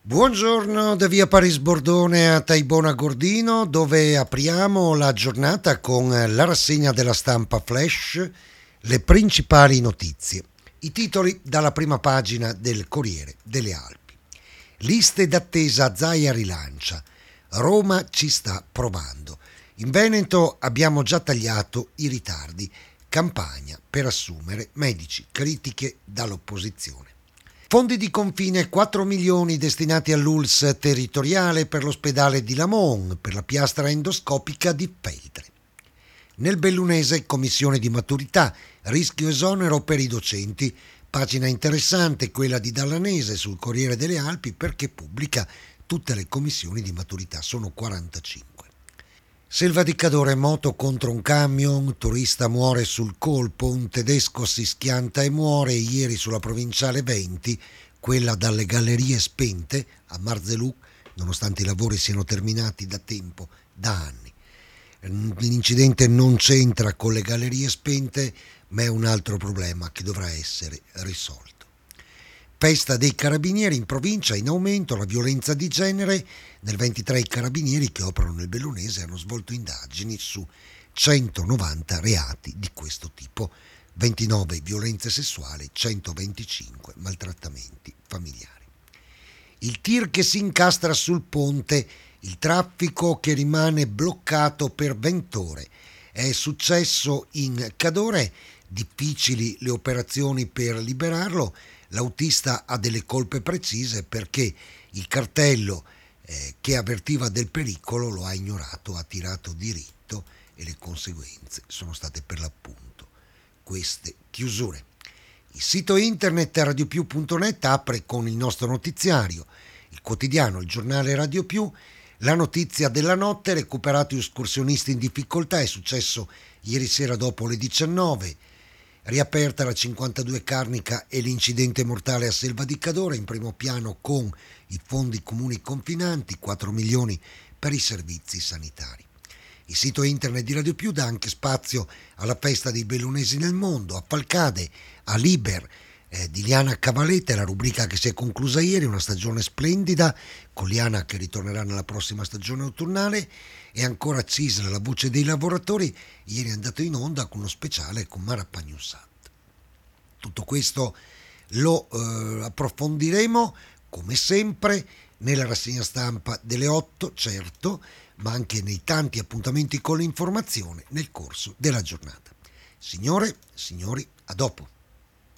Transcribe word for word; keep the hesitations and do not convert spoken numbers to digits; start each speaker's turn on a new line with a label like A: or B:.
A: Buongiorno da via Paris Bordone a Taibona Gordino, dove apriamo la giornata con la rassegna della stampa flash, le principali notizie. I titoli dalla prima pagina del Corriere delle Alpi. Liste d'attesa, Zaia rilancia. Roma ci sta provando. In Veneto abbiamo già tagliato i ritardi. Campagna per assumere medici, critiche dall'opposizione. Fondi di confine, quattro milioni destinati all'U L S S territoriale per l'ospedale di Lamon, per la piastra endoscopica di Feltre. Nel bellunese, commissione di maturità, rischio esonero per i docenti. Pagina interessante quella di Dallanese sul Corriere delle Alpi perché pubblica tutte le commissioni di maturità, sono quarantacinque. Selva di Cadore, moto contro un camion, turista muore sul colpo, un tedesco si schianta e muore ieri sulla provinciale venti, quella dalle gallerie spente a Marzellù, nonostante i lavori siano terminati da tempo, da anni. L'incidente non c'entra con le gallerie spente, ma è un altro problema che dovrà essere risolto. Festa dei carabinieri in provincia, in aumento la violenza di genere. Nel ventitré i carabinieri che operano nel bellunese hanno svolto indagini su centonovanta reati di questo tipo, ventinove violenze sessuali, centoventicinque maltrattamenti familiari. Il tir che si incastra sul ponte, il traffico che rimane bloccato per venti ore. È successo in Cadore, difficili le operazioni per liberarlo. L'autista ha delle colpe precise perché il cartello eh, che avvertiva del pericolo lo ha ignorato, ha tirato diritto e le conseguenze sono state per l'appunto queste chiusure. Il sito internet radio più punto net apre con il nostro notiziario, il quotidiano, il giornale Radio Più, la notizia della notte, recuperato escursionisti in difficoltà, è successo ieri sera dopo le diciannove. Riaperta la cinquantadue Carnica e l'incidente mortale a Selva di Cadore, in primo piano con i fondi comuni confinanti, quattro milioni per i servizi sanitari. Il sito internet di Radio Più dà anche spazio alla festa dei bellunesi nel mondo, a Falcade, a Liber, eh, di Liana Cavaletta, la rubrica che si è conclusa ieri, una stagione splendida, con Liana che ritornerà nella prossima stagione autunnale, e ancora Cisla, la voce dei lavoratori, ieri è andato in onda con uno speciale con Mara Pagnussat. Tutto questo lo eh, approfondiremo, come sempre, nella rassegna stampa delle otto, certo, ma anche nei tanti appuntamenti con l'informazione nel corso della giornata. Signore, signori, a dopo.